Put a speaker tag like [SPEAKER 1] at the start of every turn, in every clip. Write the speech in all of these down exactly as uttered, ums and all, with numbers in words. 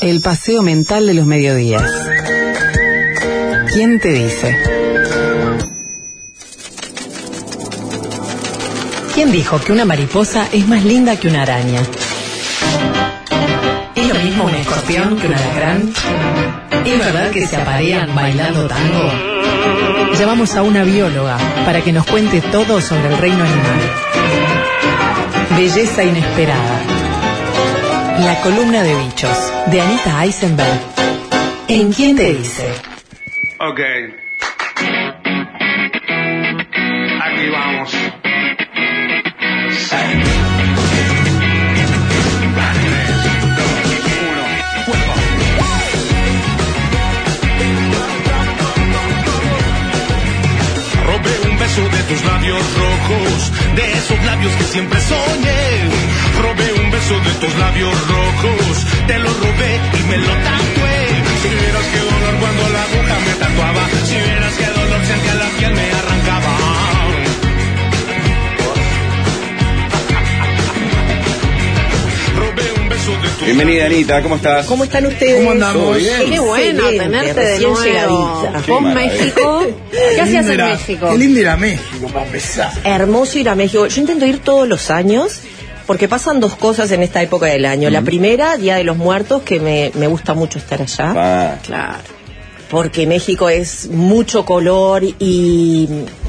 [SPEAKER 1] El paseo mental de los mediodías. ¿Quién te dice? ¿Quién dijo que una mariposa es más linda que una araña? ¿Es lo mismo un escorpión que un alacrán? ¿Es verdad que se aparean bailando tango? Llamamos a una bióloga para que nos cuente todo sobre el reino animal. Belleza inesperada. La columna de bichos, de Anita Eisenberg. ¿En quién te dice?
[SPEAKER 2] Ok. Aquí vamos.
[SPEAKER 3] Robé un beso de tus labios rojos, de esos labios que siempre soñé. Robé un beso de tus labios rojos, te lo robé y me lo tatué. Si vieras qué dolor cuando la aguja me tatuaba, si vieras qué dolor sentía la piel me arrancaba. Robé un beso de tus
[SPEAKER 4] Bienvenida, Anita, ¿cómo estás?
[SPEAKER 5] ¿Cómo están ustedes?
[SPEAKER 6] ¿Cómo andamos?
[SPEAKER 4] Bien.
[SPEAKER 5] Qué
[SPEAKER 6] bueno
[SPEAKER 5] tenerte de
[SPEAKER 6] recién
[SPEAKER 5] nuevo.
[SPEAKER 6] llegadita.
[SPEAKER 4] Qué
[SPEAKER 6] ¿Vos
[SPEAKER 4] maravilla.
[SPEAKER 6] México? ¿Qué hacías en México? Qué lindo ir a México, para empezar.
[SPEAKER 5] Hermoso ir a México. Yo intento ir todos los años porque pasan dos cosas en esta época del año. La primera, Día de los Muertos, que me, me gusta mucho estar allá.
[SPEAKER 4] Ah,
[SPEAKER 6] Claro.
[SPEAKER 5] Porque México es mucho color y,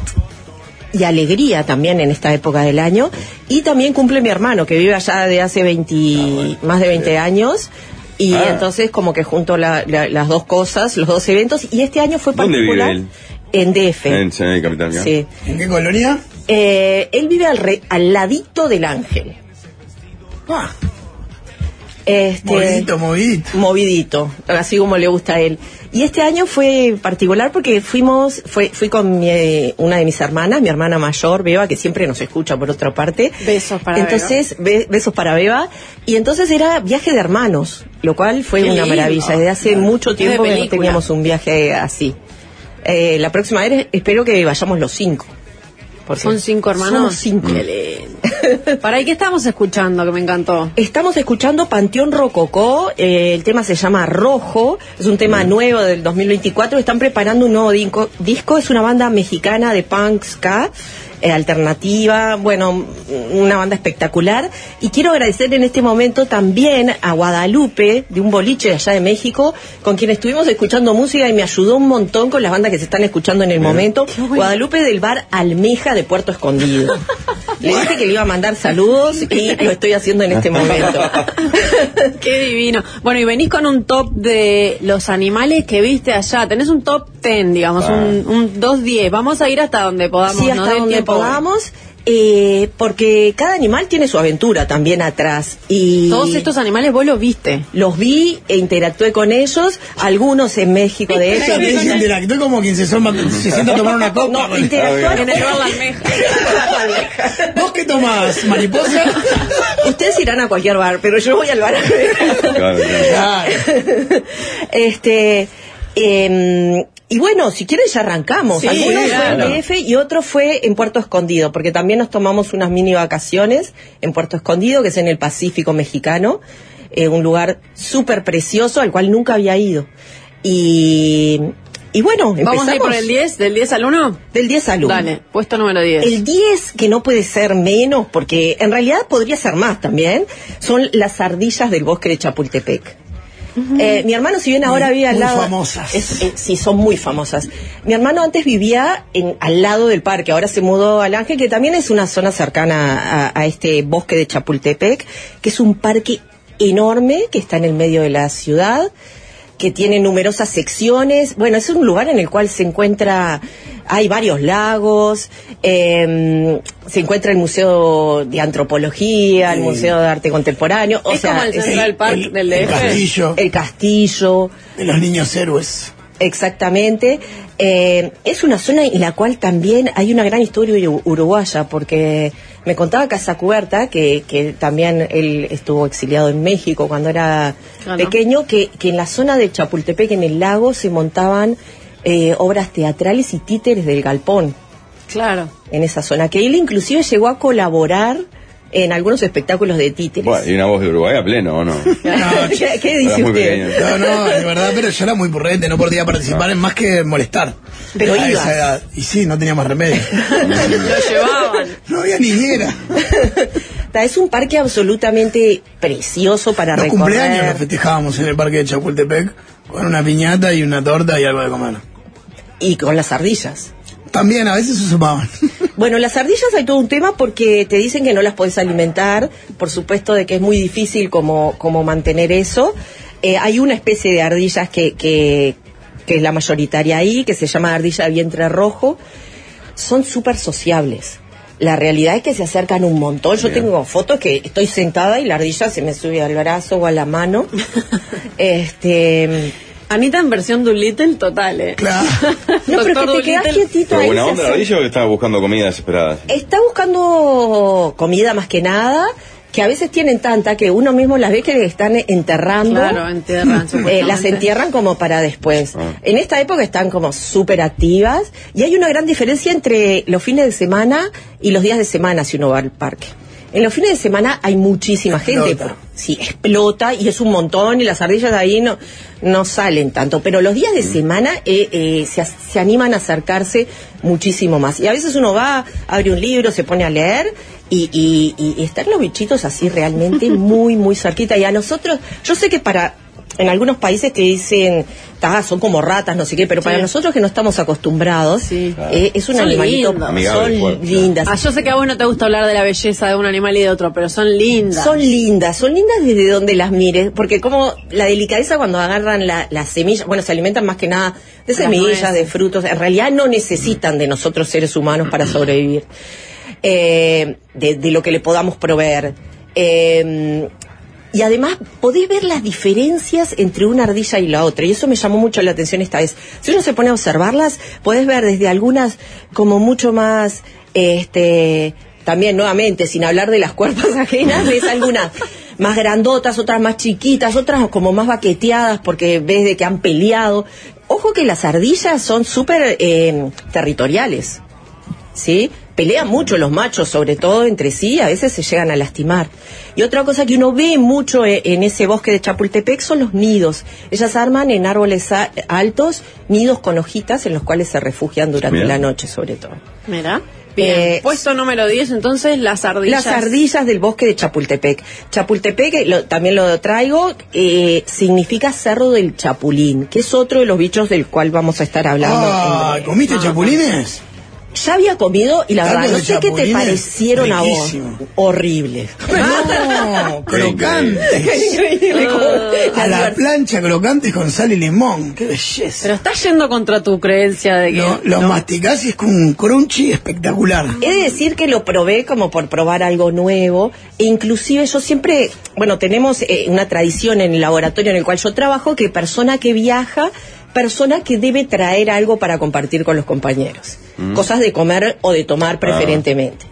[SPEAKER 5] y alegría también en esta época del año. Y también cumple mi hermano, que vive allá de hace veinte,
[SPEAKER 4] Ah, bueno.
[SPEAKER 5] más de veinte años. Y
[SPEAKER 4] Ah.
[SPEAKER 5] entonces como que junto la- la- las dos cosas, los dos eventos. Y este año fue
[SPEAKER 4] ¿Dónde
[SPEAKER 5] particular.
[SPEAKER 4] vive él?
[SPEAKER 5] En D F.
[SPEAKER 4] en en Capital, ¿no?
[SPEAKER 5] Sí.
[SPEAKER 6] ¿En qué colonia?
[SPEAKER 5] Eh, él vive al, re- al ladito del Ángel.
[SPEAKER 6] Ah,
[SPEAKER 5] Este,
[SPEAKER 6] movidito, movidito.
[SPEAKER 5] movidito, así como le gusta a él. Y este año fue particular porque fuimos, fue, fui con mi, eh, una de mis hermanas, mi hermana mayor, Beba, que siempre nos escucha por otra parte.
[SPEAKER 6] Besos para
[SPEAKER 5] Entonces, be- besos para Beba. Y entonces era viaje de hermanos, lo cual fue
[SPEAKER 6] Qué
[SPEAKER 5] una
[SPEAKER 6] lindo.
[SPEAKER 5] maravilla. Desde hace mucho tiempo que no
[SPEAKER 6] película.
[SPEAKER 5] teníamos un viaje así. Eh, la próxima vez espero que vayamos los cinco. Porque
[SPEAKER 6] ¿Son cinco hermanos?
[SPEAKER 5] Somos cinco.
[SPEAKER 6] Qué lindo. ¿Para ahí qué estamos escuchando que me encantó?
[SPEAKER 5] Estamos escuchando Panteón Rococó, eh, el tema se llama Rojo, es un tema nuevo del dos mil veinticuatro, están preparando un nuevo disco, disco es una banda mexicana de punk ska, eh, alternativa, bueno, una banda espectacular, y quiero agradecer en este momento también a Guadalupe, de un boliche de allá de México, con quien estuvimos escuchando música y me ayudó un montón con las bandas que se están escuchando en el momento.
[SPEAKER 6] bueno.
[SPEAKER 5] Guadalupe del bar Almeja de Puerto Escondido. Le dije que le iba a mandar saludos y lo estoy haciendo en este momento.
[SPEAKER 6] Qué divino. Bueno, y venís con un top de los animales que viste allá. Tenés un top ten, digamos,
[SPEAKER 4] Ah.
[SPEAKER 6] un, un dos diez. Vamos a ir hasta donde podamos.
[SPEAKER 5] Sí,
[SPEAKER 6] ¿no?
[SPEAKER 5] hasta
[SPEAKER 6] Del
[SPEAKER 5] donde
[SPEAKER 6] tiempo.
[SPEAKER 5] podamos, eh, porque cada animal tiene su aventura también atrás. Y
[SPEAKER 6] Todos estos animales vos los viste.
[SPEAKER 5] los vi e interactué con ellos, algunos en México, de hecho.
[SPEAKER 6] Eso
[SPEAKER 5] vi-
[SPEAKER 6] dice
[SPEAKER 7] Interactúe como quien se, soma- se sienta a tomar una copa.
[SPEAKER 5] No,
[SPEAKER 7] con-
[SPEAKER 5] interactuar
[SPEAKER 6] En el bar La Almeja.
[SPEAKER 7] ¿Vos qué tomás, mariposa?
[SPEAKER 5] Ustedes irán a cualquier bar, pero yo voy al bar.
[SPEAKER 4] Claro, claro.
[SPEAKER 5] este em, y bueno, si quieren ya arrancamos.
[SPEAKER 6] Sí,
[SPEAKER 5] Algunos
[SPEAKER 6] claro.
[SPEAKER 5] fue en D F y otro fue en Puerto Escondido, porque también nos tomamos unas mini vacaciones en Puerto Escondido, que es en el Pacífico mexicano, eh, un lugar súper precioso al cual nunca había ido. Y, y bueno, empezamos.
[SPEAKER 6] Vamos a ir por el diez, del diez al uno.
[SPEAKER 5] Del diez al uno.
[SPEAKER 6] Dale, puesto número diez.
[SPEAKER 5] El diez, que no puede ser menos, porque en realidad podría ser más también, son las ardillas del bosque de Chapultepec. Eh, mi hermano, si bien ahora
[SPEAKER 7] Muy-
[SPEAKER 5] vive al
[SPEAKER 7] muy
[SPEAKER 5] lado...
[SPEAKER 7] famosas.
[SPEAKER 5] es- eh, sí, son muy famosas. Mi hermano antes vivía en, al lado del parque, ahora se mudó al Ángel, que también es una zona cercana a, a este bosque de Chapultepec, que es un parque enorme que está en el medio de la ciudad, que tiene numerosas secciones. Bueno, es un lugar en el cual se encuentra, hay varios lagos, eh, se encuentra el Museo de Antropología, el
[SPEAKER 7] Sí.
[SPEAKER 5] Museo de Arte Contemporáneo. O
[SPEAKER 6] Es
[SPEAKER 5] sea,
[SPEAKER 6] como el
[SPEAKER 5] es-
[SPEAKER 6] Central Park
[SPEAKER 7] el-
[SPEAKER 6] del
[SPEAKER 7] el
[SPEAKER 6] D F.
[SPEAKER 7] castillo.
[SPEAKER 5] el castillo,
[SPEAKER 7] De los niños héroes.
[SPEAKER 5] exactamente. Eh, es una zona en la cual también hay una gran historia uru- uruguaya, porque me contaba Casacuberta, que, que también él estuvo exiliado en México cuando era
[SPEAKER 6] Claro.
[SPEAKER 5] pequeño, que, que en la zona de Chapultepec, en el lago, se montaban eh, obras teatrales y títeres del galpón
[SPEAKER 6] Claro.
[SPEAKER 5] en esa zona, que él inclusive llegó a colaborar en algunos espectáculos de títeres.
[SPEAKER 4] Bueno, y una voz de Uruguay a pleno, ¿o no?
[SPEAKER 5] ¿Qué, qué dice
[SPEAKER 4] Era muy
[SPEAKER 5] usted?
[SPEAKER 4] pequeño.
[SPEAKER 7] No, no, de verdad, pero yo era muy purrete, no podía participar en más que molestar.
[SPEAKER 5] Pero
[SPEAKER 7] a
[SPEAKER 5] ibas.
[SPEAKER 7] esa edad. Y sí, no tenía más remedio.
[SPEAKER 6] Lo llevaban.
[SPEAKER 7] No había niñera.
[SPEAKER 5] Es un parque absolutamente precioso para
[SPEAKER 7] Los
[SPEAKER 5] recorrer.
[SPEAKER 7] cumpleaños los festejábamos en el parque de Chapultepec con una piñata y una torta y algo de comer.
[SPEAKER 5] Y con las ardillas.
[SPEAKER 7] También a veces se sumaban.
[SPEAKER 5] Bueno, las ardillas hay todo un tema porque te dicen que no las podés alimentar, por supuesto de que es muy difícil como, como mantener eso. Eh, hay una especie de ardillas que, que, que es la mayoritaria ahí, que se llama ardilla de vientre rojo. Son súper sociables. La realidad es que se acercan un montón. Yo
[SPEAKER 4] Bien.
[SPEAKER 5] tengo fotos que estoy sentada y la ardilla se me sube al brazo o a la mano. este...
[SPEAKER 6] Anita en versión Doolittle total, ¿eh?
[SPEAKER 7] Claro.
[SPEAKER 5] No, pero
[SPEAKER 6] Doctor
[SPEAKER 5] que te quedás
[SPEAKER 6] Dolittle.
[SPEAKER 5] quietito
[SPEAKER 4] ¿Pero
[SPEAKER 5] ahí.
[SPEAKER 4] buena
[SPEAKER 5] se
[SPEAKER 4] onda la
[SPEAKER 5] acerca.
[SPEAKER 4] ardilla o que estaba buscando comida desesperada?
[SPEAKER 5] Está buscando comida más que nada, que a veces tienen tanta que uno mismo las ve que le están enterrando.
[SPEAKER 6] Claro, entierran,
[SPEAKER 5] Eh,
[SPEAKER 6] supuestamente.
[SPEAKER 5] las entierran como para después.
[SPEAKER 4] Ah.
[SPEAKER 5] En esta época están como súper activas y hay una gran diferencia entre los fines de semana y los días de semana si uno va al parque. En los fines de semana hay muchísima gente.
[SPEAKER 7] Explota.
[SPEAKER 5] Sí, explota y es un montón y las ardillas de ahí no, no salen tanto. Pero los días de semana eh, eh, se, se animan a acercarse muchísimo más. Y a veces uno va, abre un libro, se pone a leer y, y, y están los bichitos así realmente muy, muy cerquita. Y a nosotros, yo sé que para... En algunos países te dicen, "Ta, son como ratas, no sé qué", pero
[SPEAKER 6] Sí.
[SPEAKER 5] para nosotros que no estamos acostumbrados,
[SPEAKER 6] Sí.
[SPEAKER 5] eh, es un
[SPEAKER 6] Son
[SPEAKER 5] animalito,
[SPEAKER 6] lindos.
[SPEAKER 4] Amigable,
[SPEAKER 5] son
[SPEAKER 4] fuerte.
[SPEAKER 5] lindas.
[SPEAKER 6] Ah, yo sé que a vos no te gusta hablar de la belleza de un animal y de otro, pero son lindas.
[SPEAKER 5] Son lindas, son lindas desde donde las mires, porque como la delicadeza cuando agarran la- las semillas, bueno, se alimentan más que nada de
[SPEAKER 6] Las
[SPEAKER 5] semillas,
[SPEAKER 6] nueces.
[SPEAKER 5] de frutos, en realidad no necesitan de nosotros seres humanos para sobrevivir, eh, de, de lo que le podamos proveer. Eh, y además podés ver las diferencias entre una ardilla y la otra, y eso me llamó mucho la atención esta vez. Si uno se pone a observarlas, podés ver desde algunas como mucho más, este, también nuevamente, sin hablar de las cuerpas ajenas, ves algunas más grandotas, otras más chiquitas, otras como más baqueteadas porque ves de que han peleado. Ojo que las ardillas son súper eh, territoriales, ¿sí? Pelean mucho los machos, sobre todo entre sí, a veces se llegan a lastimar. Y otra cosa que uno ve mucho en, en ese bosque de Chapultepec son los nidos. Ellas arman en árboles a- altos nidos con hojitas en los cuales se refugian durante
[SPEAKER 4] Bien.
[SPEAKER 5] la noche, sobre todo.
[SPEAKER 6] Mira. Bien.
[SPEAKER 5] Eh,
[SPEAKER 6] Puesto número diez, entonces, las ardillas.
[SPEAKER 5] Las ardillas del bosque de Chapultepec. Chapultepec, eh, lo- también lo traigo, eh, significa cerro del chapulín, que es otro de los bichos del cual vamos a estar hablando.
[SPEAKER 7] Ah,
[SPEAKER 5] en-
[SPEAKER 7] ¿comiste chapulines?
[SPEAKER 5] Ya había comido y la
[SPEAKER 7] Algo
[SPEAKER 5] verdad, no
[SPEAKER 7] de
[SPEAKER 5] sé qué te
[SPEAKER 7] chapulines,
[SPEAKER 5] parecieron a vos.
[SPEAKER 7] riquísimo.
[SPEAKER 5] Horrible.
[SPEAKER 7] No, crocantes.
[SPEAKER 5] Increíble. como-
[SPEAKER 7] A la plancha crocantes con sal y limón. Qué belleza.
[SPEAKER 6] Pero estás yendo contra tu creencia de que.
[SPEAKER 7] Lo, lo
[SPEAKER 6] no.
[SPEAKER 7] masticás y es como un crunchy espectacular.
[SPEAKER 5] He de decir que lo probé como por probar algo nuevo, e inclusive yo siempre, bueno, tenemos eh, una tradición en el laboratorio en el cual yo trabajo, que persona que viaja, persona que debe traer algo para compartir con los compañeros,
[SPEAKER 4] Mm.
[SPEAKER 5] cosas de comer o de tomar preferentemente.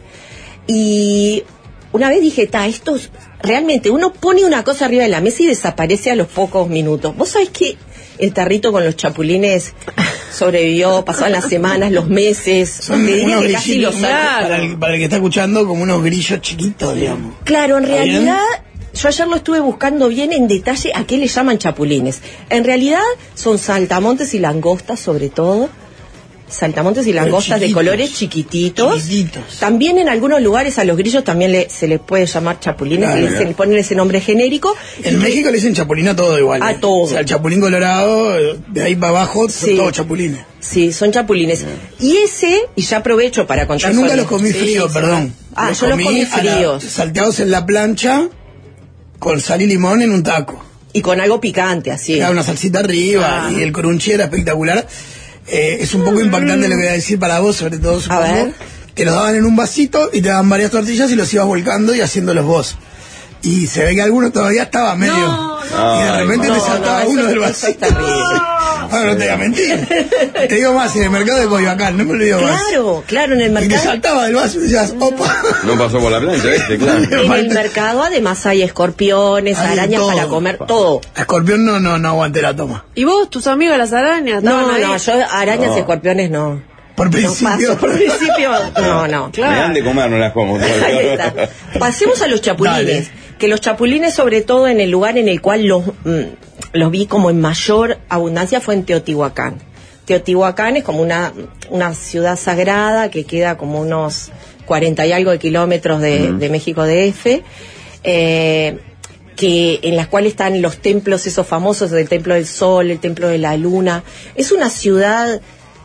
[SPEAKER 5] Y una vez dije, ta, esto es- realmente uno pone una cosa arriba de la mesa y desaparece a los pocos minutos. ¿Vos sabés que el tarrito con los chapulines sobrevivió, pasaban las semanas, los meses?
[SPEAKER 7] Son
[SPEAKER 5] te diría
[SPEAKER 7] unos
[SPEAKER 5] que casi
[SPEAKER 7] grillitos,
[SPEAKER 5] los
[SPEAKER 7] ¿no?
[SPEAKER 5] años.
[SPEAKER 7] para, el, para el que está escuchando, como unos grillos chiquitos, digamos.
[SPEAKER 5] Claro, en
[SPEAKER 7] ¿Está bien?
[SPEAKER 5] realidad, yo ayer lo estuve buscando bien en detalle a qué le llaman chapulines. En realidad son saltamontes y langostas, sobre todo. Saltamontes y
[SPEAKER 7] Pero
[SPEAKER 5] langostas de
[SPEAKER 7] chiquitos,
[SPEAKER 5] colores chiquititos.
[SPEAKER 7] chiquititos.
[SPEAKER 5] También en algunos lugares a los grillos también le- se les puede llamar chapulines,
[SPEAKER 7] Claro,
[SPEAKER 5] y le- se le ponen ese nombre genérico.
[SPEAKER 7] En México le dicen chapulín a todo igual.
[SPEAKER 5] A
[SPEAKER 7] ¿eh?
[SPEAKER 5] todo.
[SPEAKER 7] O sea, el chapulín colorado, de ahí para abajo, son
[SPEAKER 5] Sí.
[SPEAKER 7] todos chapulines.
[SPEAKER 5] Sí, son chapulines. Y ese, y ya aprovecho para contar.
[SPEAKER 7] Yo nunca
[SPEAKER 5] sobre-
[SPEAKER 7] los comí
[SPEAKER 5] Sí,
[SPEAKER 7] fríos,
[SPEAKER 5] sí,
[SPEAKER 7] perdón.
[SPEAKER 5] Ah, yo los comí
[SPEAKER 7] a la-
[SPEAKER 5] fríos.
[SPEAKER 7] salteados en la plancha, con sal y limón en un taco.
[SPEAKER 5] Y con algo picante, así.
[SPEAKER 7] Quedaba una salsita arriba,
[SPEAKER 5] Ah.
[SPEAKER 7] y el crunchy era espectacular. Eh, es un poco impactante lo que voy a decir para vos, sobre todo, supongo.
[SPEAKER 5] ver.
[SPEAKER 7] Te los daban en un vasito y te daban varias tortillas y los ibas volcando y haciéndolos vos. Y se ve que alguno todavía estaba medio.
[SPEAKER 6] No,
[SPEAKER 4] no.
[SPEAKER 7] y de repente
[SPEAKER 5] No,
[SPEAKER 7] te saltaba
[SPEAKER 5] no, eso-
[SPEAKER 7] uno del
[SPEAKER 5] eso
[SPEAKER 7] vasito.
[SPEAKER 5] es terrible.
[SPEAKER 7] Bueno, no te voy a mentir. Te digo más, en el mercado de Coyoacán, no me olvido más.
[SPEAKER 5] Claro, claro, en el
[SPEAKER 7] Y te
[SPEAKER 5] mercado.
[SPEAKER 7] saltaba del vaso y decías, opa.
[SPEAKER 4] No pasó por la plancha, ¿viste? Claro.
[SPEAKER 5] En el
[SPEAKER 7] Falta-
[SPEAKER 5] mercado además hay escorpiones,
[SPEAKER 7] Hay
[SPEAKER 5] arañas
[SPEAKER 7] todo.
[SPEAKER 5] para comer, todo.
[SPEAKER 7] A Escorpión no, no, no aguanté la toma.
[SPEAKER 6] ¿Y vos, tus amigos, las arañas?
[SPEAKER 5] No,
[SPEAKER 6] estaban ahí?
[SPEAKER 5] no, yo arañas
[SPEAKER 4] No.
[SPEAKER 5] y escorpiones no.
[SPEAKER 7] Por
[SPEAKER 5] No
[SPEAKER 7] principio.
[SPEAKER 5] paso, por principio, no, no.
[SPEAKER 4] Me dan de comer, no las como.
[SPEAKER 5] Ahí está. Pasemos a los chapulines.
[SPEAKER 7] Dale.
[SPEAKER 5] Que los chapulines, sobre todo en el lugar en el cual los, mm, los vi como en mayor abundancia, fue en Teotihuacán. Teotihuacán es como una, una ciudad sagrada que queda como unos cuarenta y algo de kilómetros de,
[SPEAKER 4] Mm.
[SPEAKER 5] de México D F, eh, que, en las cuales están los templos esos famosos, el Templo del Sol, el Templo de la Luna. Es una ciudad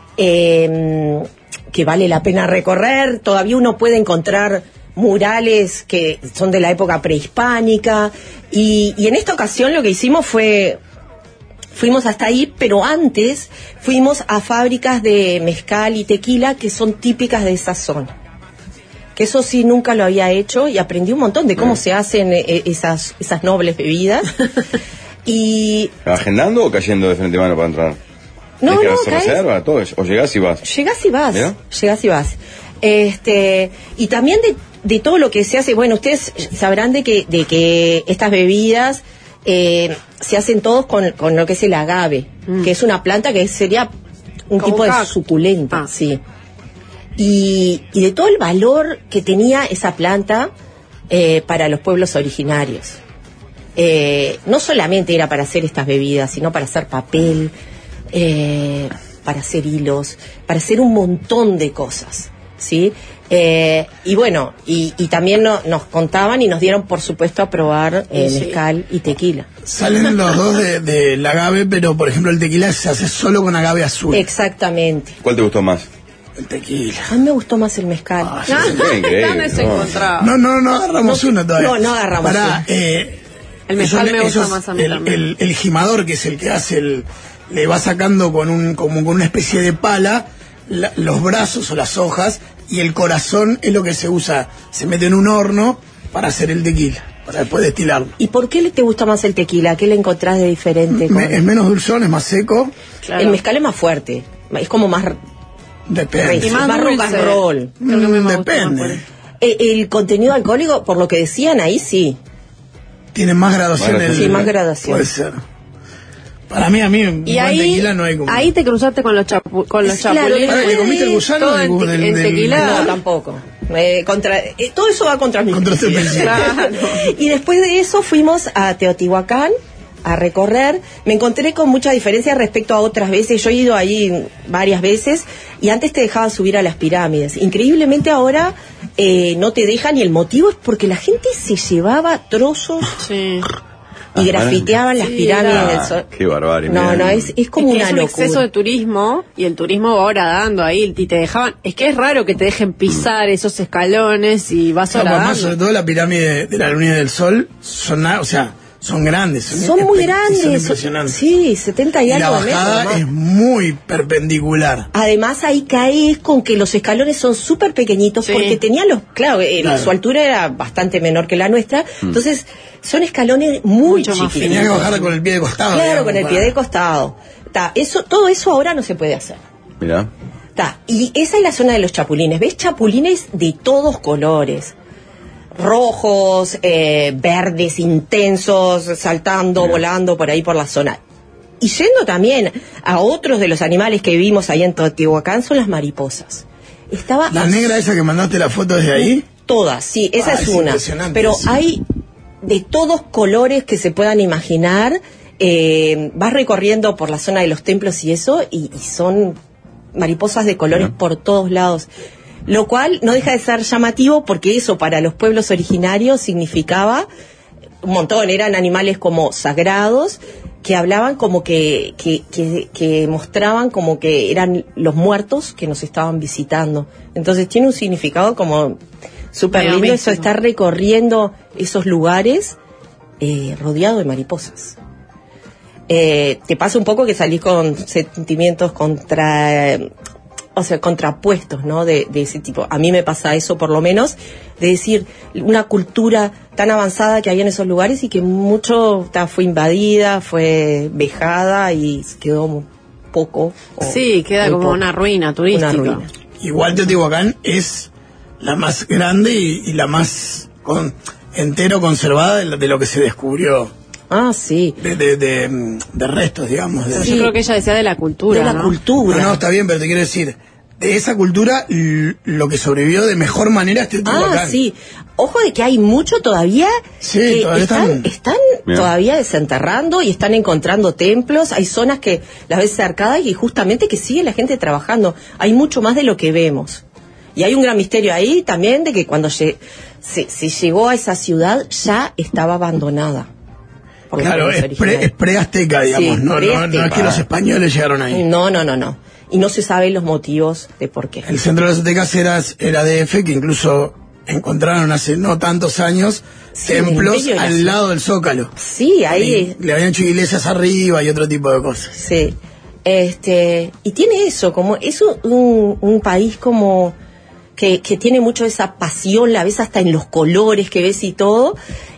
[SPEAKER 5] eh, que vale la pena recorrer. Todavía uno puede encontrar murales que son de la época prehispánica, y, y en esta ocasión lo que hicimos fue fuimos hasta ahí, pero antes fuimos a fábricas de mezcal y tequila que son típicas de esa zona, que eso sí nunca lo había hecho, y aprendí un montón de cómo se hacen eh, esas esas nobles bebidas. Y
[SPEAKER 4] ¿Agendando o cayendo de frente mano para entrar?
[SPEAKER 5] No,
[SPEAKER 4] ¿Tienes que
[SPEAKER 5] no,
[SPEAKER 4] hacer
[SPEAKER 5] caes-
[SPEAKER 4] reserva? Todo eso. ¿O llegás y vas?
[SPEAKER 5] llegás y vas,
[SPEAKER 4] ¿Mira?
[SPEAKER 5] llegás y vas. Este, y también de, de todo lo que se hace, bueno, ustedes sabrán de que, de que estas bebidas eh, se hacen todos con, con lo que es el agave,
[SPEAKER 6] Mm.
[SPEAKER 5] que es una planta que sería un
[SPEAKER 6] Como
[SPEAKER 5] tipo de
[SPEAKER 6] caca.
[SPEAKER 5] suculenta,
[SPEAKER 6] Ah.
[SPEAKER 5] sí. Y, y de todo el valor que tenía esa planta eh, para los pueblos originarios. Eh, no solamente era para hacer estas bebidas, sino para hacer papel, eh, para hacer hilos, para hacer un montón de cosas, ¿sí? Eh, y bueno, y, y también no- nos contaban y nos dieron, por supuesto, a probar eh,
[SPEAKER 6] Sí.
[SPEAKER 5] mezcal y tequila.
[SPEAKER 7] Salen los dos de- del agave, pero por ejemplo el tequila se hace solo con agave azul.
[SPEAKER 5] Exactamente.
[SPEAKER 4] ¿Cuál te gustó más?
[SPEAKER 7] El tequila.
[SPEAKER 5] A mí me gustó más el mezcal.
[SPEAKER 7] Ah,
[SPEAKER 4] Sí, increíble,
[SPEAKER 6] Tan
[SPEAKER 4] ¿no?
[SPEAKER 6] desencontrado.
[SPEAKER 7] No, no, no agarramos
[SPEAKER 5] No,
[SPEAKER 7] uno todavía.
[SPEAKER 5] no, no agarramos
[SPEAKER 7] Pará,
[SPEAKER 5] uno.
[SPEAKER 7] eh,
[SPEAKER 6] El mezcal
[SPEAKER 7] esos-
[SPEAKER 6] me gusta
[SPEAKER 7] esos-
[SPEAKER 6] más a mí
[SPEAKER 7] el,
[SPEAKER 6] también.
[SPEAKER 7] el, el gimador, que es el que hace el... Le va sacando con un como con una especie de pala la- los brazos o las hojas, y el corazón es lo que se usa. Se mete en un horno para hacer el tequila, para después destilarlo.
[SPEAKER 5] ¿Y por qué le te gusta más el tequila? ¿Qué le encontrás de diferente? con-
[SPEAKER 7] Me- es menos dulzón, es más seco.
[SPEAKER 6] Claro.
[SPEAKER 5] El mezcal es más fuerte, es como más,
[SPEAKER 7] Depende.
[SPEAKER 6] Y más
[SPEAKER 5] más rock
[SPEAKER 6] dulce.
[SPEAKER 5] and roll.
[SPEAKER 6] Creo que me
[SPEAKER 7] Mm,
[SPEAKER 6] gusta más por
[SPEAKER 7] depende.
[SPEAKER 6] eso.
[SPEAKER 5] Eh, el contenido alcohólico, por lo que decían ahí, sí.
[SPEAKER 7] Tiene más graduación.
[SPEAKER 4] Más
[SPEAKER 7] el-
[SPEAKER 4] graduación.
[SPEAKER 5] Sí, más graduación.
[SPEAKER 7] Puede ser. Para mí, a mí, un
[SPEAKER 6] Y
[SPEAKER 7] buen
[SPEAKER 6] ahí,
[SPEAKER 7] tequila no hay como...
[SPEAKER 6] ahí te cruzaste con los, chapu, con los
[SPEAKER 5] Es claro,
[SPEAKER 6] chapulines.
[SPEAKER 7] Ahora, ¿le comiste el gusano
[SPEAKER 6] todo
[SPEAKER 7] del-
[SPEAKER 6] en, te-
[SPEAKER 7] del-
[SPEAKER 6] en
[SPEAKER 7] del-
[SPEAKER 6] tequila.
[SPEAKER 5] No, tampoco. Eh, contra, eh, todo eso va contra mi
[SPEAKER 7] Contra tu
[SPEAKER 5] principio.
[SPEAKER 7] principio.
[SPEAKER 6] Claro.
[SPEAKER 5] Y después de eso fuimos a Teotihuacán a recorrer. Me encontré con mucha diferencia respecto a otras veces. Yo he ido ahí varias veces y antes te dejaban subir a las pirámides. Increíblemente ahora eh, no te dejan, y el motivo es porque la gente se llevaba trozos
[SPEAKER 6] Sí.
[SPEAKER 5] y grafiteaban las
[SPEAKER 6] Sí,
[SPEAKER 5] pirámides
[SPEAKER 6] era-
[SPEAKER 5] del sol.
[SPEAKER 4] Ah, qué barbarie,
[SPEAKER 5] No,
[SPEAKER 4] mirá.
[SPEAKER 5] no, es, es como
[SPEAKER 6] Es que
[SPEAKER 5] una
[SPEAKER 6] es un
[SPEAKER 5] locura.
[SPEAKER 6] exceso de turismo, y el turismo va ahora dando ahí, y te dejaban, es que es raro que te dejen pisar esos escalones y vas
[SPEAKER 7] No,
[SPEAKER 6] horadando.
[SPEAKER 7] además, sobre todo la pirámide de la Luna y del Sol, son, na- o sea, son grandes.
[SPEAKER 5] Son muy
[SPEAKER 7] espe-
[SPEAKER 5] grandes.
[SPEAKER 7] Son
[SPEAKER 5] son-
[SPEAKER 7] impresionantes.
[SPEAKER 5] Sí, setenta y
[SPEAKER 7] Y la
[SPEAKER 5] algo de metros.
[SPEAKER 7] bajada
[SPEAKER 5] ¿no?
[SPEAKER 7] es muy perpendicular.
[SPEAKER 5] Además ahí caes con que los escalones son súper pequeñitos,
[SPEAKER 6] Sí.
[SPEAKER 5] porque tenían los, claro, eh,
[SPEAKER 7] Claro.
[SPEAKER 5] su altura era bastante menor que la nuestra, entonces son escalones muy
[SPEAKER 6] Mucho más
[SPEAKER 5] chiquitos.
[SPEAKER 7] Tenía que bajar con el pie de costado.
[SPEAKER 5] Claro,
[SPEAKER 7] digamos,
[SPEAKER 5] con el
[SPEAKER 7] para-
[SPEAKER 5] pie de costado. Ta, eso, todo eso ahora no se puede hacer.
[SPEAKER 4] Mirá.
[SPEAKER 5] Ta, y esa es la zona de los chapulines. ¿Ves chapulines de todos colores? Rojos, eh, verdes, intensos, saltando,
[SPEAKER 4] Bien.
[SPEAKER 5] volando por ahí por la zona. Y yendo también a otros de los animales que vimos ahí en Teotihuacán, son las mariposas. Estaba
[SPEAKER 7] La negra esa que mandaste la foto desde ahí.
[SPEAKER 5] todas, sí, esa
[SPEAKER 7] Ah,
[SPEAKER 5] es
[SPEAKER 7] es
[SPEAKER 5] una.
[SPEAKER 7] impresionante,
[SPEAKER 5] Pero
[SPEAKER 7] sí.
[SPEAKER 5] hay de todos colores que se puedan imaginar. Eh, vas recorriendo por la zona de los templos y eso, y, y son mariposas de colores
[SPEAKER 4] Bien.
[SPEAKER 5] por todos lados. Lo cual no deja de ser llamativo, porque eso para los pueblos originarios significaba un montón, eran animales como sagrados, que hablaban como que, que, que, que mostraban como que eran los muertos que nos estaban visitando. Entonces tiene un significado como súper
[SPEAKER 6] Medio
[SPEAKER 5] lindo eso,
[SPEAKER 6] místico.
[SPEAKER 5] estar recorriendo esos lugares eh, rodeado de mariposas. Eh, te pasa un poco que salís con sentimientos contra, eh, o sea, contrapuestos, ¿no? De, de ese tipo. A mí me pasa eso, por lo menos, de decir, una cultura tan avanzada que había en esos lugares y que mucho ta, fue invadida, fue vejada y quedó un poco. o
[SPEAKER 6] Sí, queda
[SPEAKER 5] muy
[SPEAKER 6] como
[SPEAKER 5] poco.
[SPEAKER 6] una ruina turística.
[SPEAKER 5] Una ruina.
[SPEAKER 7] Igual Teotihuacán es la más grande y, y la más con, entero conservada de, lo- de lo que se descubrió.
[SPEAKER 5] Ah, sí.
[SPEAKER 7] De, de, de, mm, de restos, digamos. de-
[SPEAKER 6] Pero
[SPEAKER 5] Sí.
[SPEAKER 6] Yo creo que ella decía de la cultura,
[SPEAKER 5] De la
[SPEAKER 6] ¿no?
[SPEAKER 5] cultura.
[SPEAKER 7] No, no, está bien, pero te quiero decir, de esa cultura l- lo que sobrevivió de mejor manera este tipo
[SPEAKER 5] Ah,
[SPEAKER 7] acá.
[SPEAKER 5] sí. Ojo de que hay mucho todavía
[SPEAKER 7] Sí,
[SPEAKER 5] que
[SPEAKER 7] todavía
[SPEAKER 5] están,
[SPEAKER 7] están-
[SPEAKER 5] están
[SPEAKER 4] Bien.
[SPEAKER 5] todavía desenterrando y están encontrando templos. Hay zonas que las ves cercadas y justamente que sigue la gente trabajando. Hay mucho más de lo que vemos. Y hay un gran misterio ahí también de que cuando lle- se, se llegó a esa ciudad ya estaba abandonada. por los
[SPEAKER 7] Claro,
[SPEAKER 5] pueblos
[SPEAKER 7] es, pre,
[SPEAKER 5] originarios.
[SPEAKER 7] es pre-azteca, digamos.
[SPEAKER 5] Sí,
[SPEAKER 7] no, no, no es
[SPEAKER 5] pre-azteca.
[SPEAKER 7] que los españoles llegaron ahí.
[SPEAKER 5] No, no, no, no. Y no se saben los motivos de por qué.
[SPEAKER 7] El centro de los aztecas era, era D F, que incluso encontraron hace no tantos años
[SPEAKER 5] Sí, en el
[SPEAKER 7] templos
[SPEAKER 5] medio de la
[SPEAKER 7] al
[SPEAKER 5] ciudad.
[SPEAKER 7] lado del Zócalo.
[SPEAKER 5] Sí, ahí...
[SPEAKER 7] Y le habían hecho iglesias arriba y otro tipo de cosas.
[SPEAKER 5] Sí. Este, y tiene eso, como es un, un, un país como que, que tiene mucho esa pasión, la ves hasta en los colores que ves y todo,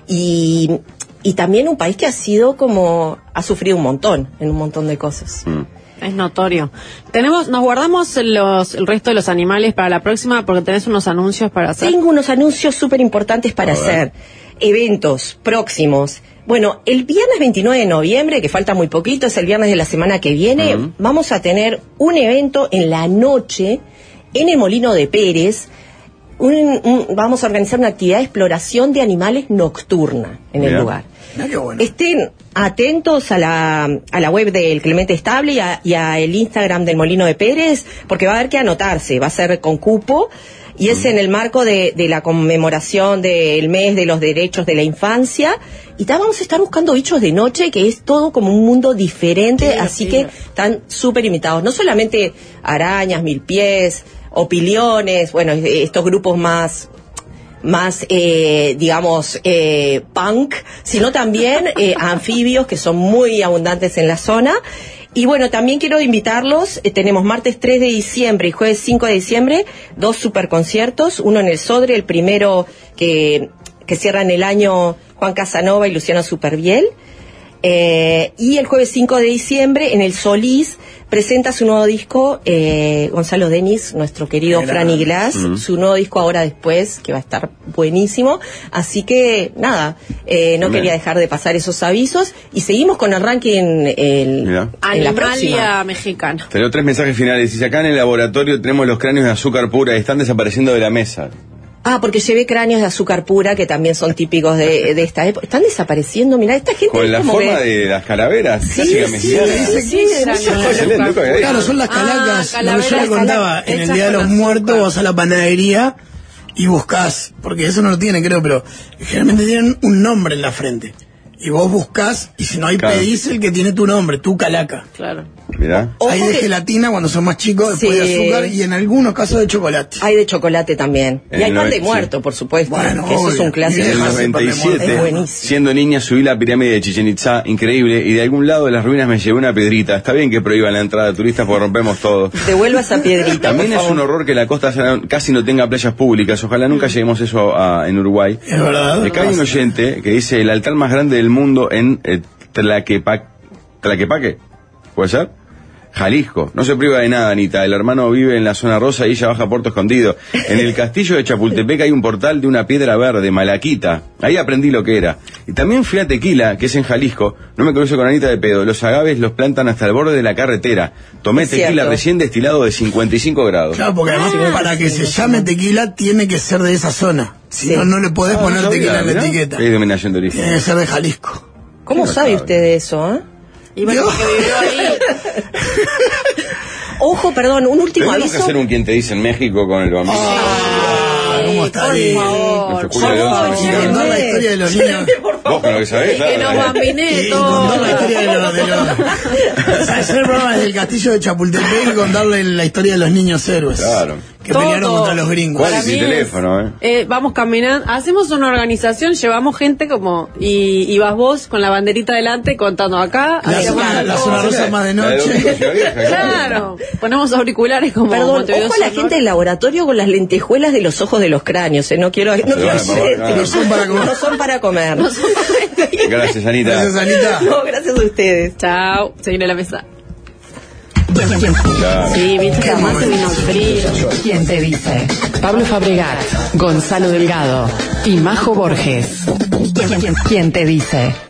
[SPEAKER 5] y, y también un país que ha sido como, ha sufrido un montón, en un montón de cosas.
[SPEAKER 4] Mm.
[SPEAKER 6] Es notorio. Tenemos, nos guardamos los, el resto de los animales para la próxima porque tenés unos anuncios para hacer.
[SPEAKER 5] Tengo unos anuncios súper importantes para
[SPEAKER 4] A ver.
[SPEAKER 5] hacer. Eventos próximos. Bueno, el viernes veintinueve de noviembre, que falta muy poquito, es el viernes de la semana que viene,
[SPEAKER 4] Ujú.
[SPEAKER 5] vamos a tener un evento en la noche en el Molino de Pérez. Un- un- vamos a organizar una actividad de exploración de animales nocturna en el
[SPEAKER 4] Mira.
[SPEAKER 5] lugar.
[SPEAKER 7] Mirá qué bueno.
[SPEAKER 5] Estén atentos a la, a la web del Clemente Estable y a, y a el Instagram del Molino de Pérez, porque va a haber que anotarse, va a ser con cupo, y es en el marco de, de la conmemoración del mes de los derechos de la infancia, y ta, vamos a estar buscando bichos de noche, que es todo como un mundo diferente,
[SPEAKER 6] Qué
[SPEAKER 5] así que
[SPEAKER 6] divertido.
[SPEAKER 5] están súper imitados, no solamente arañas, mil pies, opiliones, bueno, estos grupos más más, eh, digamos, eh, punk, sino también eh, anfibios que son muy abundantes en la zona. Y bueno, también quiero invitarlos, eh, tenemos martes tres de diciembre y jueves cinco de diciembre, dos super conciertos, uno en el Sodre, el primero que, que cierran el año Juan Casanova y Luciano Superviel. Eh, y el jueves cinco de diciembre en el Solís presenta su nuevo disco eh, Gonzalo Denis, nuestro querido
[SPEAKER 7] Mira.
[SPEAKER 5] Franny Glass,
[SPEAKER 4] Mm.
[SPEAKER 5] su nuevo disco Ahora Después, que va a estar buenísimo. Así que nada, eh, no
[SPEAKER 4] Bien.
[SPEAKER 5] quería dejar de pasar esos avisos y seguimos con el ranking el,
[SPEAKER 4] Mira.
[SPEAKER 5] en la próxima.
[SPEAKER 6] Animalia mexicana.
[SPEAKER 4] Te leo tres mensajes finales. Dice, acá en el laboratorio tenemos los cráneos de azúcar pura y están desapareciendo de la mesa.
[SPEAKER 5] Ah, porque llevé cráneos de azúcar pura que también son típicos de, de esta época. Están desapareciendo, mirá, esta gente
[SPEAKER 4] Con
[SPEAKER 5] es
[SPEAKER 4] la
[SPEAKER 5] como
[SPEAKER 4] forma
[SPEAKER 5] que-
[SPEAKER 4] de las calaveras.
[SPEAKER 5] Sí,
[SPEAKER 4] casi la
[SPEAKER 5] sí,
[SPEAKER 4] mexicana.
[SPEAKER 5] sí, sí,
[SPEAKER 6] Sí,
[SPEAKER 5] muchas
[SPEAKER 6] eran
[SPEAKER 5] cosas.
[SPEAKER 4] excelente, nunca había
[SPEAKER 7] Claro, son las
[SPEAKER 6] Ah,
[SPEAKER 7] calacas. Lo que yo le
[SPEAKER 6] calaveras,
[SPEAKER 7] contaba, en el
[SPEAKER 6] hechas
[SPEAKER 7] Día de
[SPEAKER 6] con
[SPEAKER 7] los
[SPEAKER 6] azúcar.
[SPEAKER 7] Muertos vas a la panadería y buscás, porque eso no lo tiene, creo, pero generalmente tienen un nombre en la frente. Y vos buscás, y si no hay
[SPEAKER 4] Claro.
[SPEAKER 7] pedís el que tiene tu nombre, tu calaca.
[SPEAKER 6] Claro.
[SPEAKER 4] Mirá.
[SPEAKER 5] Ojo
[SPEAKER 7] Hay de
[SPEAKER 5] que-
[SPEAKER 7] gelatina cuando son más chicos, después
[SPEAKER 5] Sí.
[SPEAKER 7] de azúcar, y en algunos casos de chocolate.
[SPEAKER 5] Hay de chocolate también.
[SPEAKER 4] En
[SPEAKER 5] Y hay
[SPEAKER 4] el
[SPEAKER 5] pan
[SPEAKER 4] noven-
[SPEAKER 5] de muerto,
[SPEAKER 4] sí.
[SPEAKER 5] por supuesto.
[SPEAKER 7] Bueno,
[SPEAKER 5] que eso es
[SPEAKER 7] obvio.
[SPEAKER 5] un clásico.
[SPEAKER 7] Y
[SPEAKER 4] En el
[SPEAKER 7] dejarse
[SPEAKER 4] noventa y
[SPEAKER 7] por memoria.
[SPEAKER 5] Es
[SPEAKER 4] siete,
[SPEAKER 5] buenísimo.
[SPEAKER 4] siendo niña, subí la pirámide de Chichen Itzá, increíble, y de algún lado de las ruinas me llevé una piedrita. Está bien que prohíban la entrada de turistas porque rompemos todo.
[SPEAKER 5] Devuelva esa piedrita.
[SPEAKER 4] También
[SPEAKER 5] por
[SPEAKER 4] es
[SPEAKER 5] favor.
[SPEAKER 4] un horror que la costa casi no tenga playas públicas. Ojalá nunca lleguemos eso a- en Uruguay.
[SPEAKER 7] Es verdad.
[SPEAKER 4] Acá hay un oyente que dice el altar más grande del mundo en eh, Tlaquepaque. ¿Tlaquepaque? ¿Puede ser? Jalisco. No se priva de nada, Anita. El hermano vive en la zona rosa y ella baja a Puerto Escondido. En el castillo de Chapultepec hay un portal de una piedra verde, malaquita. Ahí aprendí lo que era. Y también fui a Tequila, que es en Jalisco. No me cruzo con Anita de pedo. Los agaves los plantan hasta el borde de la carretera. Tomé
[SPEAKER 5] Es
[SPEAKER 4] tequila
[SPEAKER 5] cierto.
[SPEAKER 4] recién destilado de cincuenta y cinco grados.
[SPEAKER 7] Claro, porque además para que se llame tequila tiene que ser de esa zona. Si
[SPEAKER 5] Sí.
[SPEAKER 7] no, no le podés
[SPEAKER 4] Ah,
[SPEAKER 7] poner
[SPEAKER 4] no
[SPEAKER 7] tequila
[SPEAKER 4] sabía,
[SPEAKER 7] en la
[SPEAKER 4] mirá.
[SPEAKER 7] etiqueta.
[SPEAKER 4] Es denominación de origen.
[SPEAKER 7] Tiene que ser de Jalisco.
[SPEAKER 5] ¿Cómo
[SPEAKER 4] ¿Quién lo
[SPEAKER 5] sabe
[SPEAKER 4] sabe?
[SPEAKER 5] usted de eso, eh?
[SPEAKER 6] Y bueno,
[SPEAKER 7] Dios.
[SPEAKER 6] porque vivió ahí.
[SPEAKER 5] Ojo, perdón, un último
[SPEAKER 4] Tenemos que
[SPEAKER 5] aviso.
[SPEAKER 4] hacer un quien te dice en México con el bambino.
[SPEAKER 7] Ah, ¿cómo está
[SPEAKER 6] por
[SPEAKER 7] bien?
[SPEAKER 6] favor.
[SPEAKER 4] Nuestro
[SPEAKER 5] Por
[SPEAKER 4] Julio León
[SPEAKER 5] favor,
[SPEAKER 4] se
[SPEAKER 7] Y
[SPEAKER 4] llama.
[SPEAKER 7] contar la historia de los niños.
[SPEAKER 4] Vos con lo que sabés,
[SPEAKER 6] Y que nos
[SPEAKER 4] claro.
[SPEAKER 6] bambine
[SPEAKER 7] Y, y
[SPEAKER 6] todo.
[SPEAKER 7] contar la historia de los... De los o sea, hacer el programa desde el castillo de Chapultepec y contarle la historia de los niños héroes.
[SPEAKER 4] Claro.
[SPEAKER 7] Que
[SPEAKER 6] Todo.
[SPEAKER 7] pelearon contra los gringos.
[SPEAKER 4] ¿Cuál
[SPEAKER 6] Para
[SPEAKER 4] es el
[SPEAKER 6] mí
[SPEAKER 4] teléfono, eh?
[SPEAKER 6] eh, vamos caminando, hacemos una organización, llevamos gente como y, y vas vos con la banderita delante contando acá.
[SPEAKER 7] La
[SPEAKER 6] hacemos
[SPEAKER 7] zona,
[SPEAKER 6] tal
[SPEAKER 7] la
[SPEAKER 6] cosa.
[SPEAKER 7] zona rosa más de
[SPEAKER 4] La de
[SPEAKER 7] noche.
[SPEAKER 4] Domingo Ciudad Vieja,
[SPEAKER 6] Claro, ponemos auriculares como
[SPEAKER 5] Perdón,
[SPEAKER 6] Montevideo
[SPEAKER 5] ojo a la
[SPEAKER 6] Sonora.
[SPEAKER 5] gente del laboratorio con las lentejuelas de los ojos de los cráneos, ¿eh? No quiero... No,
[SPEAKER 4] Se
[SPEAKER 5] quiero
[SPEAKER 4] van a pagar, claro.
[SPEAKER 7] No son para comer.
[SPEAKER 5] No son para comer.
[SPEAKER 4] Gracias, Anita.
[SPEAKER 7] Gracias, Anita.
[SPEAKER 5] No, gracias a ustedes.
[SPEAKER 6] Chao, se viene la mesa.
[SPEAKER 4] Claro.
[SPEAKER 6] Sí, viste que además se vino el frío.
[SPEAKER 1] ¿Quién te dice? Pablo Fabregat, Gonzalo Delgado y Majo Borges. ¿Quién te dice?